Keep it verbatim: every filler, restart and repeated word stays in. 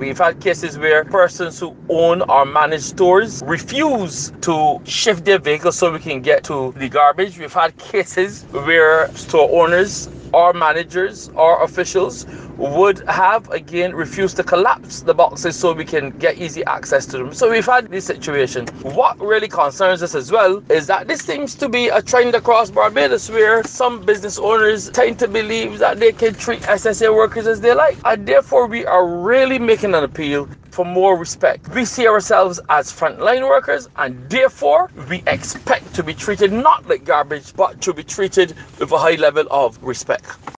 We've had cases where persons who own or manage stores refuse to shift their vehicles so we can get to the garbage. We've had cases where store owners or managers or officials would have again refused to collapse the boxes so we can get easy access to them. So we've had this situation. What really concerns us as well is that this seems to be a trend across Barbados, where some business owners tend to believe that they can treat S S A workers as they like, and therefore we are really making an appeal for more respect. We see ourselves as frontline workers, and therefore we expect to be treated not like garbage, but to be treated with a high level of respect.